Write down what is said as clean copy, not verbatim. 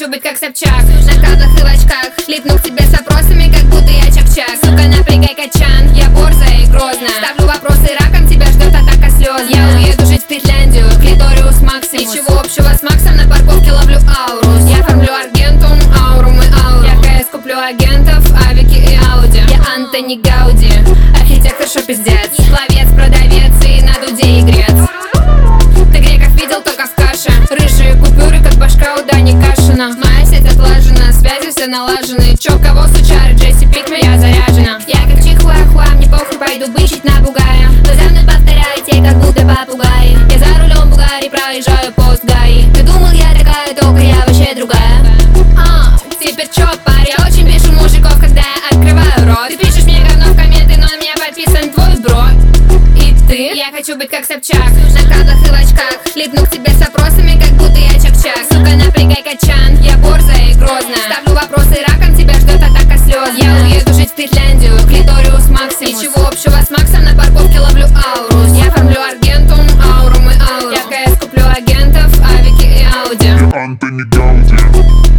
хочу быть как Собчак, на каблах и в очках, липну к тебе с вопросами, как будто я Чак-Чак. Сука, напрягай качан, я борзая и грозная, ставлю вопросы раком, тебя ждет атака слез. Я уеду жить в Финляндию, клиториус Максимус. Ничего общего с Максом, на парковке ловлю ауру. Я оформлю Аргентум, аурум и ауру. Я скуплю агентов, авики и ауди. Я Антони Гауди, архитектор, шо пиздец, пловец, продавец и на дуде игрец. Ты греков видел только в каше, рыжие купюры, как башка у Дани Кашина. Моя сеть отлажена, связи все налажены. Чё, кого сучары, Джесси Пикме, я заряжена. Я как чихуахуа, мне похуй, пойду бычить на бугая. Вы за мной повторяете, как будто попугаи. Я за рулем Бугари, проезжаю пост ГАИ. Ты думал, я такая, только я вообще другая. Теперь чё, парень, я очень бешу мужиков, когда я открываю рот. Ты пишешь мне говно в комменты, но на меня подписан твой бро. И ты? Я хочу быть как Собчак, на каблах и в очках, липну к тебе с вопросами, как будто я Чак-Чак. Сука, напрягай качан, я борзая и грозная, ставлю вопросы раком, тебя ждет атака слез. Я уеду жить в Финляндию, клиториус Максимус. Ничего общего с Максом, на парковке ловлю ауру. Я оформлю Аргентум, аурум и ауру. Я скуплю агентов, авики и ауди. Антони Гауди.